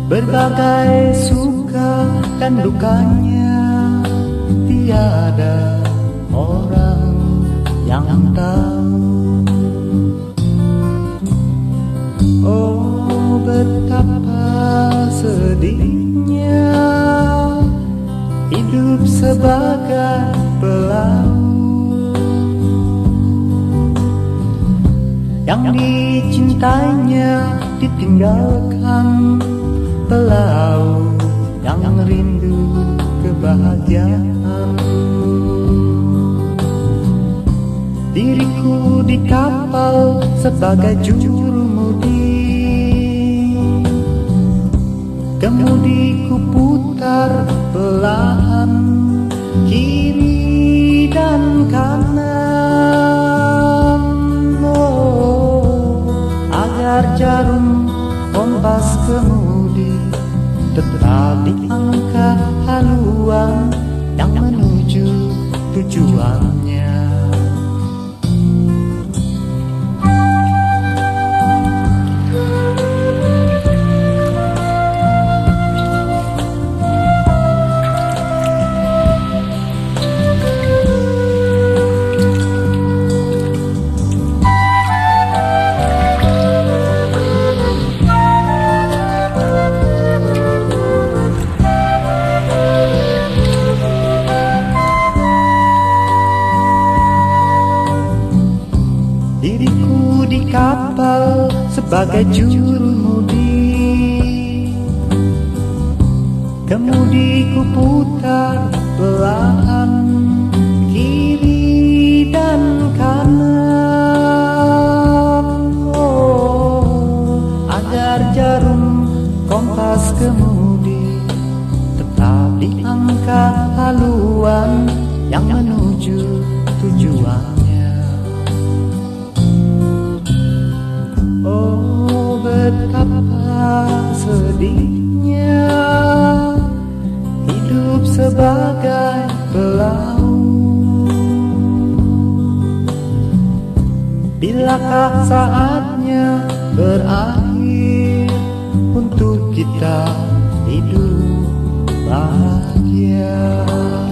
Berbagai suka dan dukanya, tiada orang yang tahu. Oh, betapa sedihnya hidup sebagai pelaut yang dicintainya ditinggalkan, pelaut yang rindu kebahagiaan. Diriku di kapal sebagai jurumudi, kemudiku putar belahan kiri dan kanan, oh, agar jarum kompas kemudi tetap diangka haluan yang menuju tujuannya. Diriku di kapal sebagai jurumudi, kemudiku putar belahan kiri dan kanan, oh, agar jarum kompas kemudi tetap diangka haluan yang menuju tujuannya. Oh, betapa sedihnya hidup sebagai pelaut. Bilakah saatnya berakhir untuk kita hidup bahagia?